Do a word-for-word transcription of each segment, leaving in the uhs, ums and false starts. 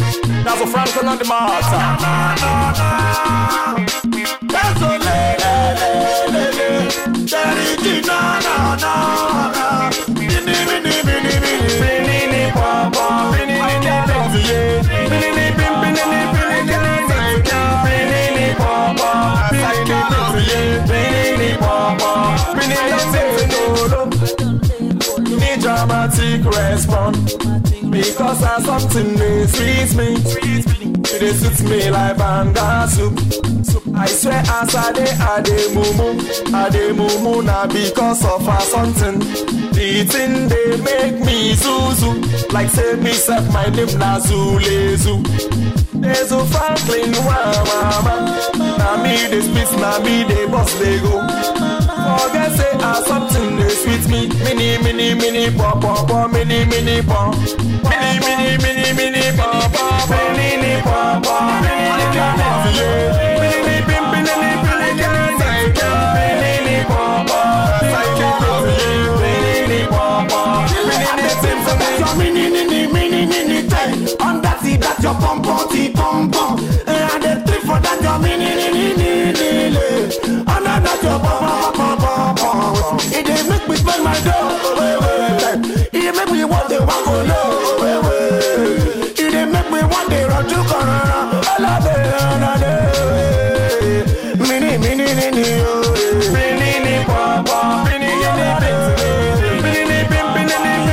That's what Franklin on the master. That's what le le le le. Charity na na na na. Bini bini bini bini bini papa. Bini bini bini bini bini bini bini bini papa. Bini bini papa. Bini bini dramatic response. Because I something they sweet me. They suit me like banga soup. I swear as I dey, I dey mumu, I dey mumu now because of a something. The thing they make me zuzu, like say me set my name na Zulezu. There's a Franklin wa mama, na me they spit, na me they boss they go. Forget say I something they sweet me, mini mini mini pop pop pop, mini mini pop, mini mini mini mini pop pop, mini pop pop, mini mini mini mini on that seat that your pom pom ti pom pom, and the three for that your mini mini mini mini, and that your pom pom pom pom. It dey make me spend my dough. It make me want the one go low. It dey make me want the run to corner. I love it. Mini mini mini mini mini pom pom, mini mini mini mini mini.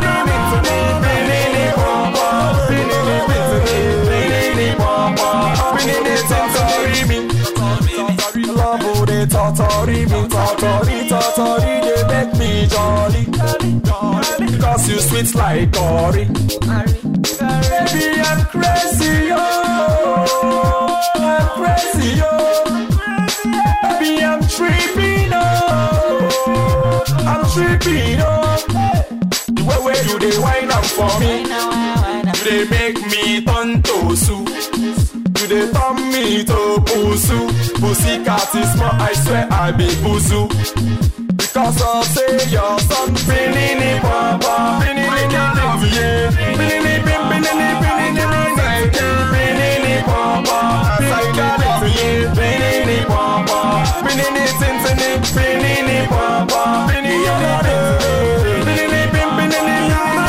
Love who they tortori me, tortori, tortori, they make me jolly. Because you sweet like Dory. Baby, I'm crazy, oh, I'm crazy, oh. Baby, I'm tripping, oh, I'm tripping, oh. The way where you they wine up for me, you they make me turn to soup. You they turn me to pussy. Pussycat is more, I swear I be buzu. Because of say your son Binini papa, Binini papa, yeah. Binini Binini Binini Binini papa, Binini Binini papa, Binini Tintin, Binini papa, Binini Binini Binini Binini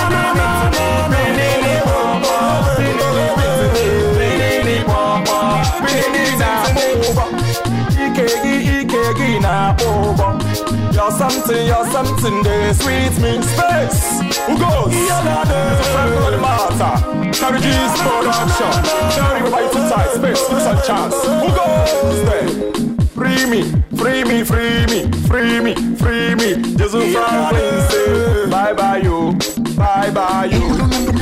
papa, Binini na Ikegi Ikegi na over. You're something, you're something, they sweet me. Space, who goes? There's a friend on the matter. Carry G's production. Carry by two sides. Space, give us a chance. Who goes there? Free me, free me, free me, free me, free me. Jesus Franklin say, bye bye you, bye bye you.